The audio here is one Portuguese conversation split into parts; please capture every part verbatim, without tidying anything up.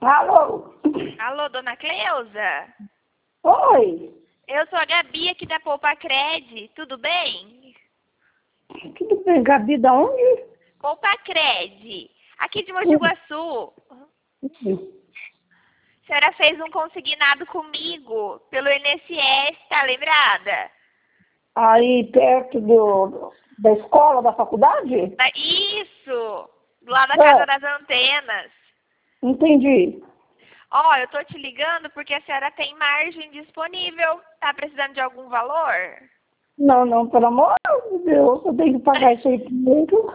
Alô? Alô, dona Cleusa? Oi. Eu sou a Gabi aqui da Poupa Cred, tudo bem? Tudo bem, Gabi, da onde? Poupa Cred, aqui de Mogi Guaçu. Sim. A senhora fez um consignado comigo pelo I N S S, tá lembrada? Aí perto do, da escola, da faculdade? Ah, Isso! Lá da É. Casa das Antenas. Entendi. Ó, eu tô te ligando porque a senhora tem margem disponível. Tá precisando de algum valor? Não, não, pelo amor de Deus, eu tenho que pagar isso aí primeiro.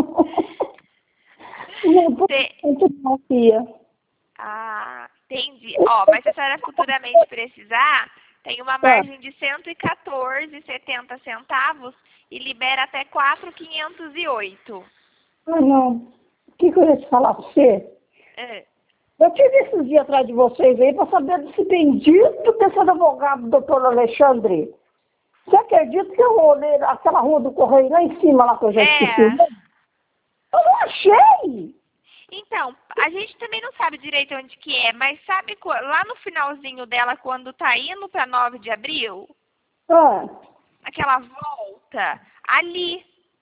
Não, por Te- enquanto não, filha. Ah, entendi. Ó, mas se a senhora futuramente precisar, tem uma Tá. margem de cento e quatorze reais e setenta centavos e libera até quatro mil quinhentos e oito. Ah, não. O que, que eu ia te falar pra você? É. Eu tive esses dias atrás de vocês aí para saber desse bendito desse advogado, doutor Alexandre. Você acredita que eu olhei aquela rua do Correio lá em cima, lá que eu já esqueci? É. Eu não achei! Então, a gente também não sabe direito onde que é, mas sabe qu- lá no finalzinho dela, quando tá indo para nove de abril, Ah. aquela volta, ali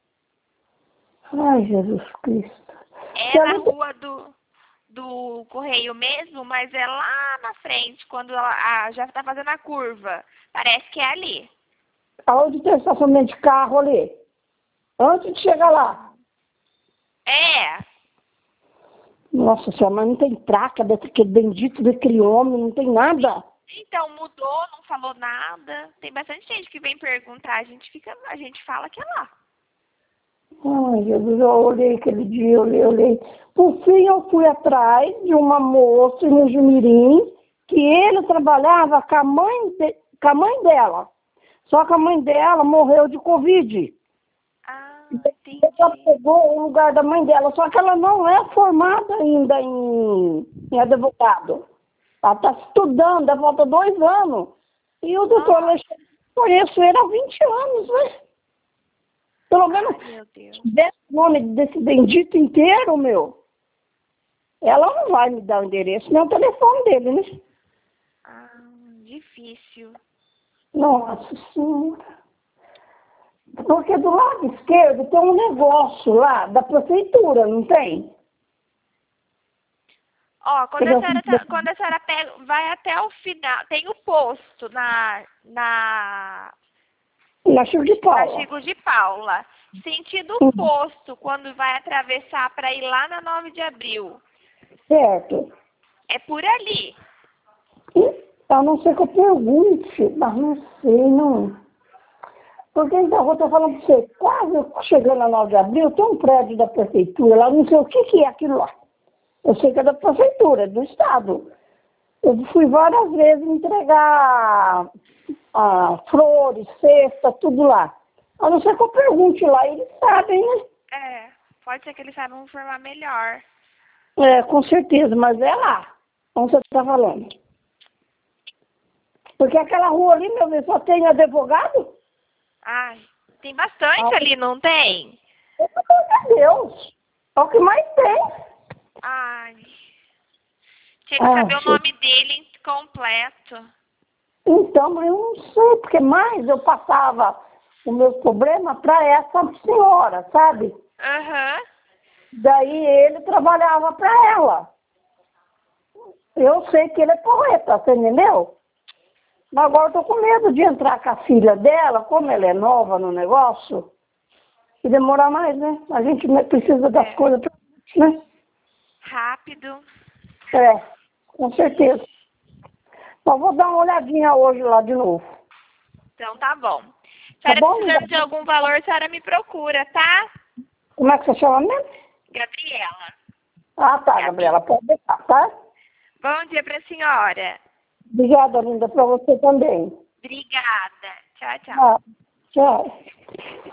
Ai, Jesus Cristo. é Você na não- rua do, do Correio mesmo, mas é lá na frente, quando ela a- já tá fazendo a curva. Parece que é ali. Aonde tem estacionamento de carro ali? Antes de chegar lá. É. Nossa Senhora, mas não tem placa daquele bendito daquele homem, não tem nada. Então, mudou, não falou nada. Tem bastante gente que vem perguntar, a gente fica, a gente fala que é lá. Ai, Jesus, eu olhei aquele dia, eu olhei, eu olhei. Por fim, eu fui atrás de uma moça no Jumirim, que ele trabalhava com a mãe, de- com a mãe dela. Só que a mãe dela morreu de Covid. Ah, Ela entendi. pegou o lugar da mãe dela, só que ela não é formada ainda em, em advogado. Ela está estudando, ela falta dois anos. E o doutor Ah. Alexandre, conheço ele há vinte anos, né? Pelo menos, Ai, meu Deus. se der o nome desse bendito inteiro, meu, ela não vai me dar o endereço, nem o telefone dele, né? Ah, difícil. Nossa Senhora. Porque do lado esquerdo tem um negócio lá da prefeitura, não tem? Ó, quando a senhora, tá- quando a senhora pega, vai até o final, tem o posto na, na, Na Chico de na Paula. Chico de Paula. Sentido oposto, quando vai atravessar para ir lá na nove de abril. Certo. É por ali. A não ser que eu pergunte, mas não sei, não. Porque então, eu vou estar falando para você, quase chegando a nove de abril, tem um prédio da prefeitura lá, não sei o que, que é aquilo lá. Eu sei que é da prefeitura, é do estado. Eu fui várias vezes entregar ah, flores, cesta, tudo lá. A não ser que eu pergunte lá, eles sabem, né? É, pode ser que eles saibam informar melhor. É, com certeza, mas é lá, onde você está falando. Porque aquela rua ali, meu Deus, só tem advogado? Ai, tem bastante Ah, ali, não tem? pelo amor de Deus, é o que mais tem. Ai, tinha que Ah, saber o nome dele completo. então, mas eu não sei, porque mais eu passava o meu problema para essa senhora, sabe? Aham. Daí ele trabalhava para ela. Eu sei que ele é poeta, você entendeu? Mas agora eu tô com medo de entrar com a filha dela, como ela é nova no negócio, e demorar mais, né? A gente precisa das É. coisas, né? Rápido. É, com certeza. Mas vou dar uma olhadinha hoje lá de novo. Então tá bom. Se Tá a senhora bom, precisando Linda? de algum valor, a senhora me procura, tá? Como é que você chama mesmo? Gabriela. Ah, tá, Gabi. Gabriela, pode deixar, tá? Bom dia pra senhora. Obrigada, linda, para você também. Obrigada. Tchau, tchau. Ah, tchau.